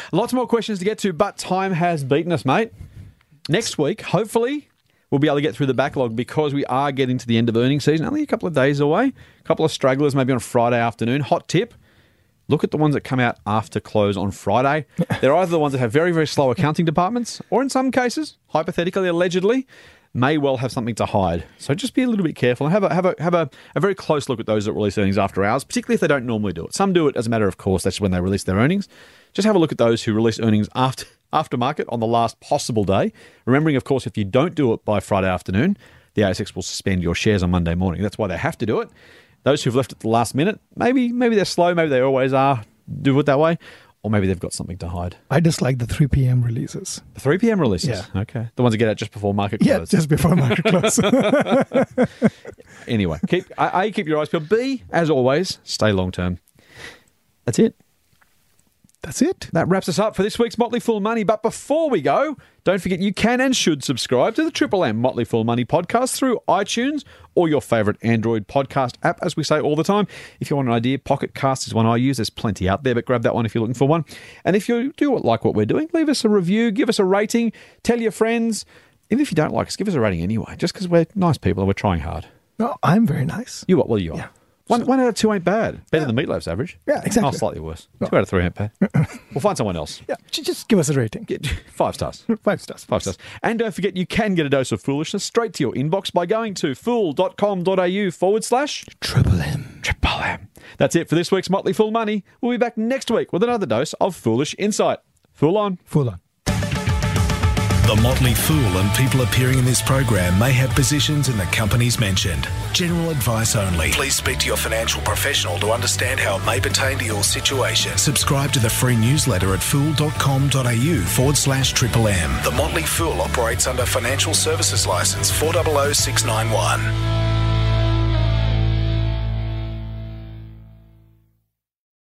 Lots more questions to get to, but time has beaten us, mate. Next week, hopefully, we'll be able to get through the backlog because we are getting to the end of earnings season. Only a couple of days away. A couple of stragglers maybe on Friday afternoon. Hot tip. Look at the ones that come out after close on Friday. They're either the ones that have very, very slow accounting departments, or in some cases, hypothetically, allegedly, may well have something to hide. So just be a little bit careful and have a very close look at those that release earnings after hours, particularly if they don't normally do it. Some do it as a matter of course. That's when they release their earnings. Just have a look at those who release earnings after market on the last possible day. Remembering, of course, if you don't do it by Friday afternoon, the ASX will suspend your shares on Monday morning. That's why they have to do it. Those who've left at the last minute, maybe they're slow, maybe they always are, do it that way, or maybe they've got something to hide. I dislike the 3 p.m. releases. The 3 p.m. releases? Yeah. Okay. The ones that get out just before market close? Yeah, just before market close. Anyway, keep your eyes peeled. B, as always, stay long term. That's it. That's it. That wraps us up for this week's Motley Fool Money. But before we go, don't forget you can and should subscribe to the Triple M Motley Fool Money podcast through iTunes or your favourite Android podcast app, as we say all the time. If you want an idea, Pocket Cast is one I use. There's plenty out there, but grab that one if you're looking for one. And if you do like what we're doing, leave us a review, give us a rating, tell your friends. Even if you don't like us, give us a rating anyway, just because we're nice people and we're trying hard. No, I'm very nice. You are? Well, you are. Yeah. One out of 2 ain't bad. Better than Meatloaf's average. Yeah, exactly. Oh, slightly worse. 2 out of 3 ain't bad. We'll find someone else. Yeah, just give us a rating. 5 stars. 5 stars. 5 stars. And don't forget, you can get a dose of foolishness straight to your inbox by going to fool.com.au/Triple M. Triple M. That's it for this week's Motley Fool Money. We'll be back next week with another dose of foolish insight. Fool on. Fool on. The Motley Fool and people appearing in this program may have positions in the companies mentioned. General advice only. Please speak to your financial professional to understand how it may pertain to your situation. Subscribe to the free newsletter at fool.com.au/Triple M. The Motley Fool operates under Financial Services Licence 400691.